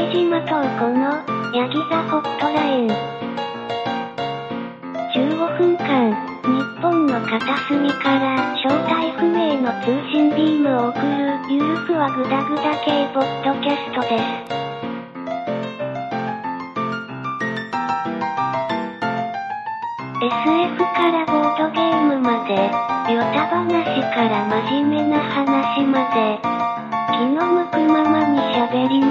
根島東子のヤギ座ホットライン。15分間、日本の片隅から正体不明の通信ビームを送るゆるふわぐだぐだ系ポッドキャストです。SF からボードゲームまで、ヨタ話から真面目な話まで、気の向くままに喋ります。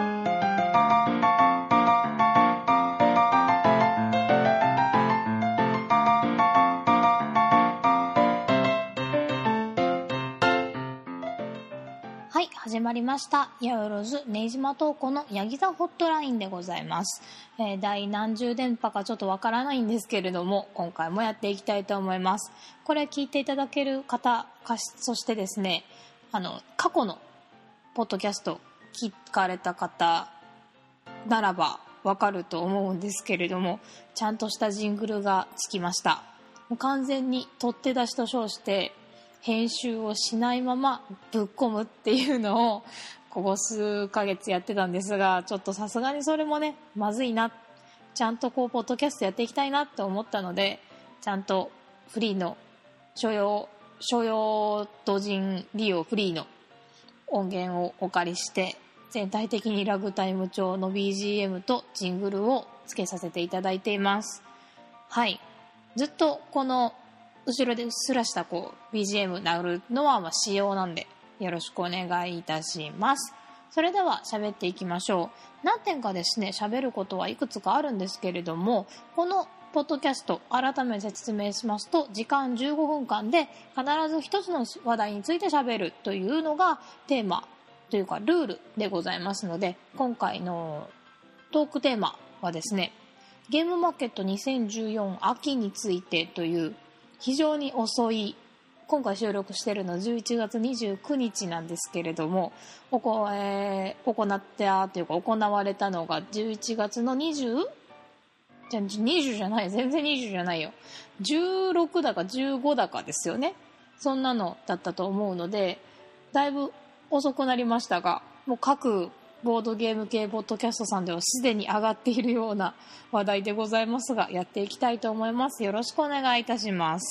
はい、始まりました。やよろず根島東子のヤギ座ホットラインでございます。第何十電波かちょっとわからないんですけれども、今回もやっていきたいと思います。これ聞いていただける方、そしてですね、過去のポッドキャスト聞かれた方ならばわかると思うんですけれども、ちゃんとしたジングルがつきました。もう完全に取って出しと称して編集をしないままぶっ込むっていうのをここ数ヶ月やってたんですが、ちょっとさすがにそれもねまずいな、ちゃんとポッドキャストやっていきたいなって思ったので、ちゃんとフリーの所用同人利用フリーの音源をお借りして全体的にラグタイム調の BGM とジングルをつけさせていただいています。はい、ずっとこの後ろでうっすらしたBGM なるのは仕様なんでよろしくお願いいたします。それでは喋っていきましょう。何点かですね喋ることはいくつかあるんですけれども、このポッドキャスト改めて説明しますと、時間15分間で必ず一つの話題について喋るというのがテーマというかルールでございますので、今回のトークテーマはですね、ゲームマーケット2014秋についてという非常に遅い、今回収録しているのは11月29日なんですけれども、行われたのが11月の20じゃない、全然20じゃないよ、16だか15だかですよね。そんなのだったと思うので、だいぶ遅くなりましたが、もう各ボードゲーム系ポッドキャストさんではすでに上がっているような話題でございますが、やっていきたいと思います。よろしくお願いいたします。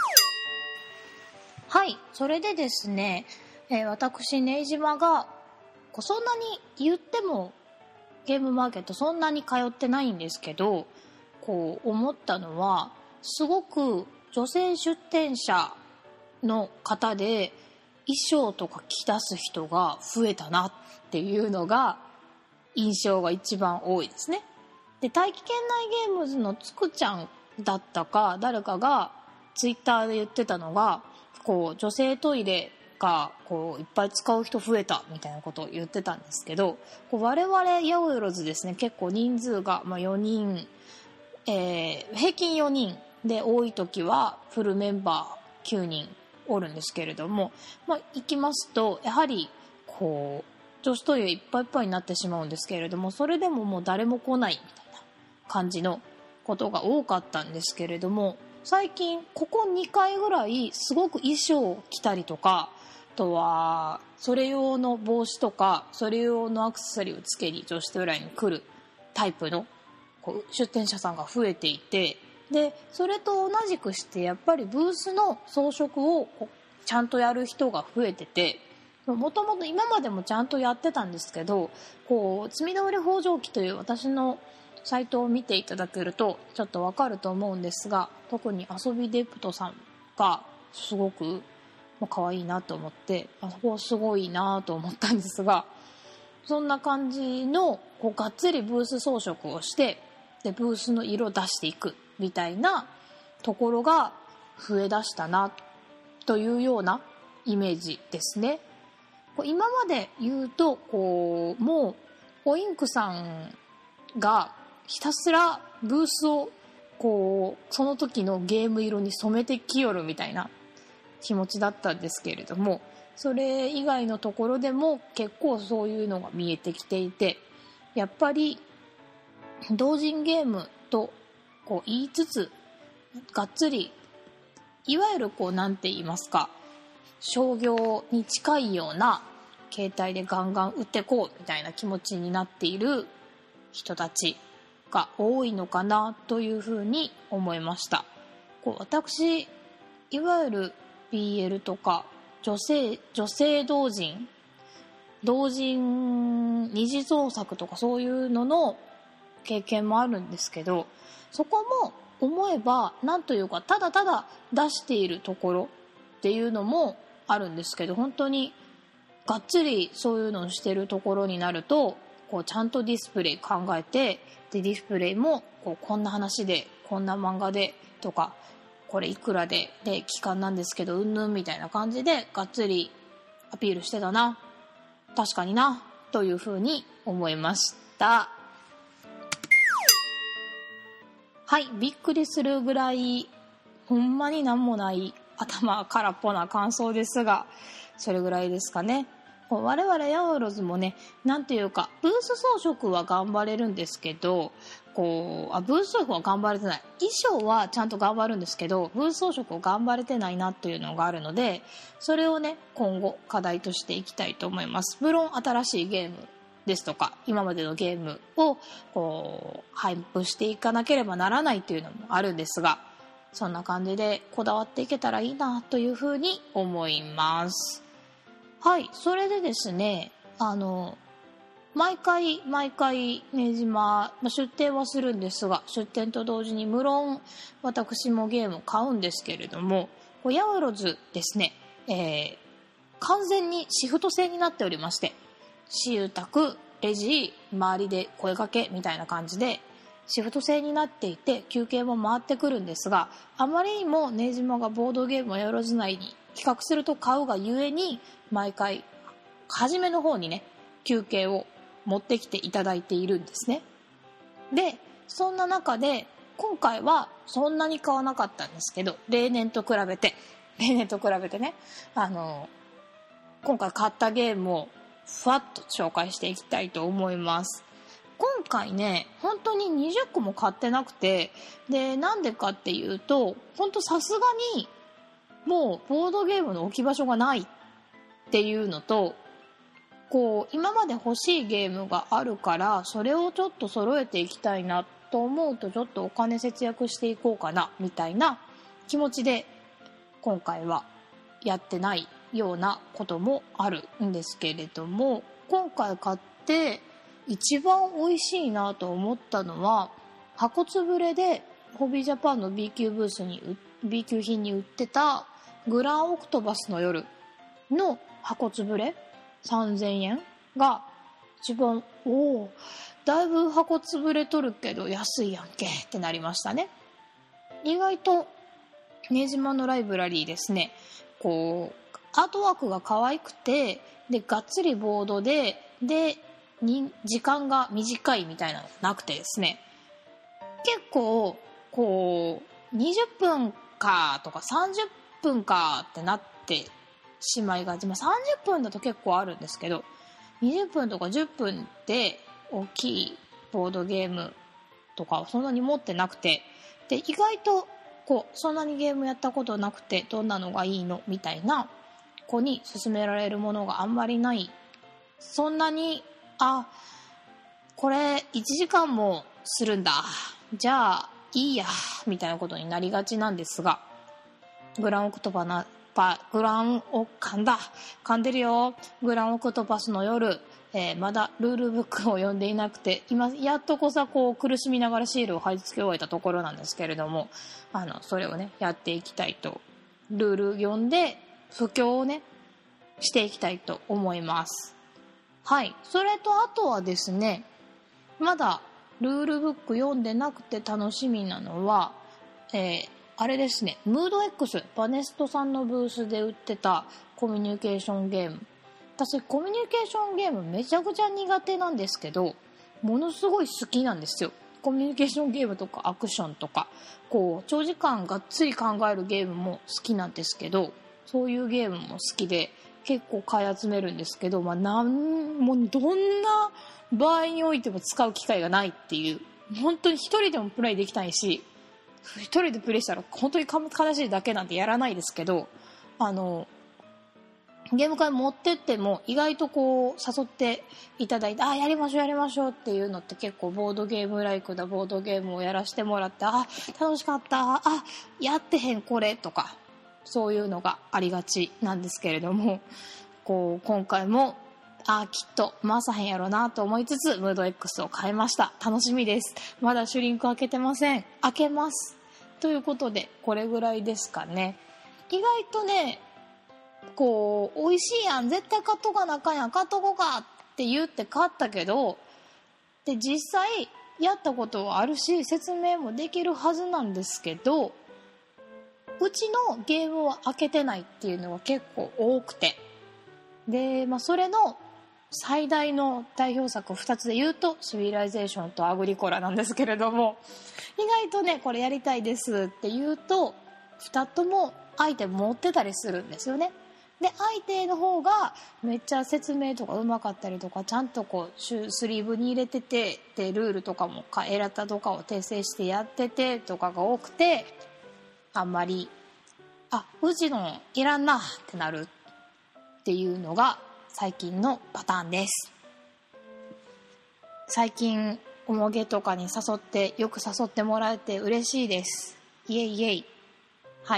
はい、それでですね、私根島がそんなに言ってもゲームマーケットそんなに通ってないんですけど、思ったのは、すごく女性出店者の方で衣装とか着出す人が増えたなっていうのが印象が一番多いですね。で、大気圏内ゲームズのつくちゃんだったか誰かがツイッターで言ってたのが、女性トイレがいっぱい使う人増えたみたいなことを言ってたんですけど、我々八百万ですね、結構人数が4人、平均4人で多い時はフルメンバー9人おるんですけれども、行きますとやはり女子トイレいっぱいいっぱいになってしまうんですけれども、それでももう誰も来ないみたいな感じのことが多かったんですけれども、最近ここ2回ぐらいすごく衣装を着たりとか、あとはそれ用の帽子とかそれ用のアクセサリーをつけに女子トイレに来るタイプの出店者さんが増えていて、でそれと同じくしてやっぱりブースの装飾をちゃんとやる人が増えてて、もともと今までもちゃんとやってたんですけど、積み通り北条記という私のサイトを見ていただけるとちょっとわかると思うんですが、特に遊びデプトさんがすごく可愛いなと思って、あそこすごいなと思ったんですが、そんな感じのがっつりブース装飾をして、でブースの色を出していくみたいなところが増えだしたなというようなイメージですね。今まで言うともうオインクさんがひたすらブースをその時のゲーム色に染めてきよるみたいな気持ちだったんですけれども、それ以外のところでも結構そういうのが見えてきていて、やっぱり同人ゲームと言いつつがっつりいわゆるなんて言いますか、商業に近いような携帯でガンガン打ってこうみたいな気持ちになっている人たちが多いのかなというふうに思いました。私いわゆる BL とか女性同人二次創作とかそういうのの経験もあるんですけど、そこも思えばなんというかただただ出しているところっていうのもあるんですけど、本当にがっつりそういうのをしてるところになるとちゃんとディスプレイ考えて、でディスプレイもこんな話でこんな漫画でとかこれいくらで期間なんですけどうんぬんみたいな感じでがっつりアピールしてたな、確かになというふうに思いました。はい、びっくりするぐらいほんまになんもない頭空っぽな感想ですが、それぐらいですかね。我々ヤオロズもね、なんていうかブース装飾は頑張れるんですけど、ブース装飾は頑張れてない、衣装はちゃんと頑張るんですけどブース装飾を頑張れてないなというのがあるので、それをね今後課題としていきたいと思います。無論新しいゲームですとか今までのゲームを配布していかなければならないというのもあるんですが、そんな感じでこだわっていけたらいいなというふうに思います。はい、それでですね、毎回ねじま出店はするんですが、出店と同時に無論私もゲームを買うんですけれども、ヤオロズですね、完全にシフト制になっておりまして、私有宅レジ周りで声掛けみたいな感じでシフト制になっていて、休憩も回ってくるんですが、あまりにもねじまがボードゲームをヤオロズ内に比較すると買うがゆえに、毎回初めの方にね休憩を持ってきていただいているんですね。でそんな中で今回はそんなに買わなかったんですけど、例年と比べてね、今回買ったゲームをふわっと紹介していきたいと思います。今回ね本当に20個も買ってなくて、でなんでかっていうと、本当さすがにもうボードゲームの置き場所がないっていうのと、今まで欲しいゲームがあるからそれをちょっと揃えていきたいなと思うと、ちょっとお金節約していこうかなみたいな気持ちで今回はやってないようなこともあるんですけれども、今回買って一番美味しいなと思ったのは、箱つぶれでホビージャパンの B 級ブースに B 級品に売ってたグランオクトバスの夜の箱つぶれ3000円が一番、だいぶ箱つぶれとるけど安いやんけってなりましたね。意外とねじまのライブラリーですね、アートワークが可愛くて、でがっつりボードで時間が短いみたいなのがなくてですね、結構20分かとか30分かってなってしまいがち、30分だと結構あるんですけど、20分とか10分で大きいボードゲームとかをそんなに持ってなくて、で意外とそんなにゲームやったことなくてどんなのがいいのみたいな子に勧められるものがあんまりない、そんなにこれ1時間もするんだじゃあいいやみたいなことになりがちなんですが、グランオクトパスの夜、まだルールブックを読んでいなくて、今やっと苦しみながらシールを貼り付け終えたところなんですけれども、それをねやっていきたいと、ルール読んで布教をねしていきたいと思います。はい、それとあとはですね、まだルールブック読んでなくて楽しみなのは、あれですね、ムード X バネストさんのブースで売ってたコミュニケーションゲーム。私コミュニケーションゲームめちゃくちゃ苦手なんですけど、ものすごい好きなんですよ。コミュニケーションゲームとかアクションとか長時間がっつり考えるゲームも好きなんですけど、そういうゲームも好きで結構買い集めるんですけど、もうどんな場合においても使う機会がないっていう、本当に一人でもプレイできないし、一人でプレイしたら本当に悲しいだけなんでやらないですけど、 ゲーム会持ってっても意外とこう誘っていただいて、やりましょうっていうのって結構ボードゲームライクだ、ボードゲームをやらせてもらって、楽しかった、やってへんこれとか、そういうのがありがちなんですけれども、こう今回もきっと回さへんやろなと思いつつムード X を買いました。楽しみです。まだシュリンク開けてません。開けますということで、これぐらいですかね。意外とね、こう美味しいやん、絶対買っとかなあかんやん、買っとこうかって言って買ったけど、で実際やったことはあるし説明もできるはずなんですけど、うちのゲームは開けてないっていうのが結構多くて、で、それの最大の代表作2つで言うとシビライゼーションとアグリコラなんですけれども、意外とねこれやりたいですって言うと2つとも相手持ってたりするんですよね。で相手の方がめっちゃ説明とかうまかったりとか、ちゃんとこうスリーブに入れてて、でルールとかもエラタとかを訂正してやっててとかが多くて、あんまりうちのいらんなってなるっていうのが最近のパターンです。最近おもげとかによく誘ってもらえて嬉しいです。イエイイエイ。はい、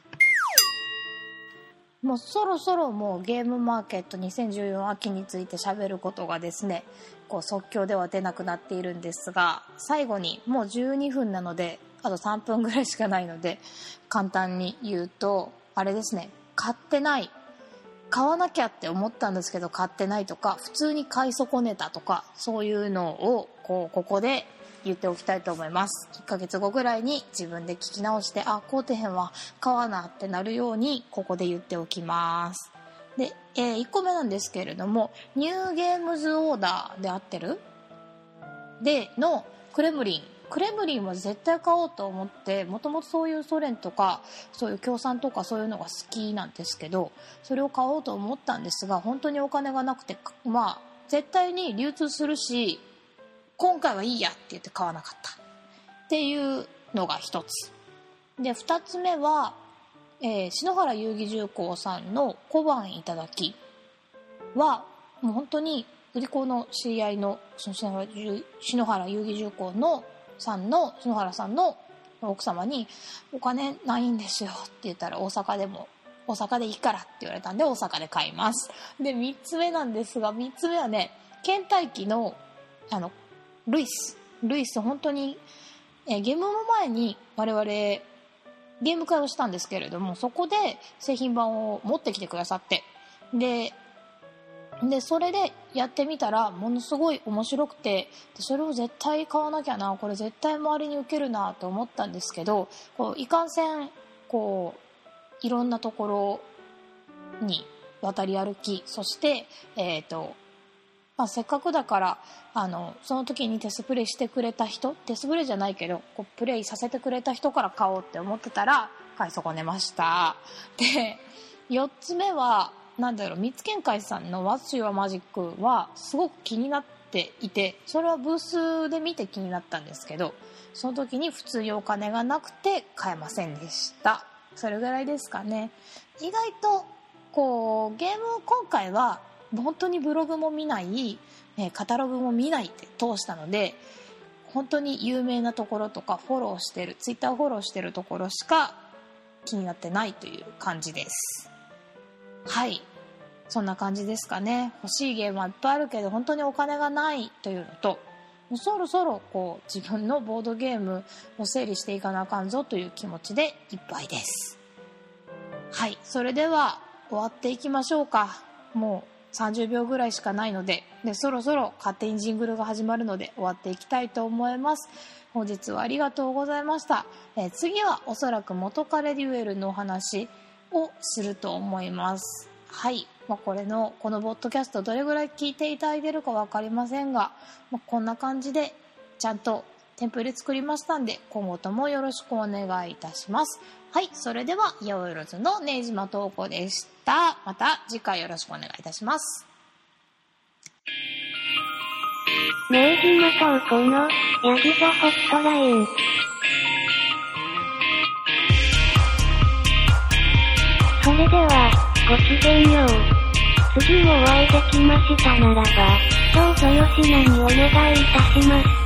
もうそろそろもうゲームマーケット2014秋について喋ることがですね、こう即興では出なくなっているんですが、最後にもう12分なのであと3分ぐらいしかないので簡単に言うと、あれですね、買ってない、買わなきゃって思ったんですけど買ってないとか、普通に買い損ねたとか、そういうのをここで言っておきたいと思います。1ヶ月後ぐらいに自分で聞き直して、買うてへんわ、買わなってなるようにここで言っておきます。で、1個目なんですけれども、ニューゲームズオーダーで合ってる？でのクレムリンは絶対買おうと思って、もともとそういうソ連とかそういう共産とかそういうのが好きなんですけど、それを買おうと思ったんですが本当にお金がなくて、絶対に流通するし今回はいいやって言って買わなかったっていうのが一つで、二つ目は、篠原遊戯重工さんの小判いただきはもう本当に売り子の知り合いの篠原遊戯重工の篠原さんの奥様にお金ないんですよって言ったら、大阪でいいからって言われたんで大阪で買います。で3つ目なんですが、3つ目はね、倦怠期のルイス本当に、ゲームの前に我々ゲーム会をしたんですけれども、そこで製品版を持ってきてくださって、でそれでやってみたらものすごい面白くて、それを絶対買わなきゃな、これ絶対周りに受けるなと思ったんですけど、いかんせんいろんなところに渡り歩き、そしてせっかくだからその時にテストプレイしてくれた人、テストプレイじゃないけどプレイさせてくれた人から買おうって思ってたら買い損ねました。で4つ目は三つ県会さんの What's Your Magic はすごく気になっていて、それはブースで見て気になったんですけど、その時に普通にお金がなくて買えませんでした。それぐらいですかね。意外とゲーム今回は本当にブログも見ない、カタログも見ないって通したので、本当に有名なところとかツイッターフォローしてるところしか気になってないという感じです。はい、そんな感じですかね。欲しいゲームはいっぱいあるけど本当にお金がないというのと、もうそろそろ自分のボードゲームを整理していかなあかんぞという気持ちでいっぱいです。はい、それでは終わっていきましょうか。もう30秒ぐらいしかないので、そろそろ勝手にジングルが始まるので終わっていきたいと思います。本日はありがとうございました。次はおそらく元彼デュエルのお話をすると思います。はい、このポッドキャストどれぐらい聞いていただいているか分かりませんが、こんな感じでちゃんとテンプレ作りましたんで、今後ともよろしくお願いいたします。はい、それでは八百万の根島東子でした。また次回よろしくお願いいたします。 根島東子のヤギ座ホットライン。それではごきげんよう。 次もお会いできましたならば、どうぞよしなにお願いいたします。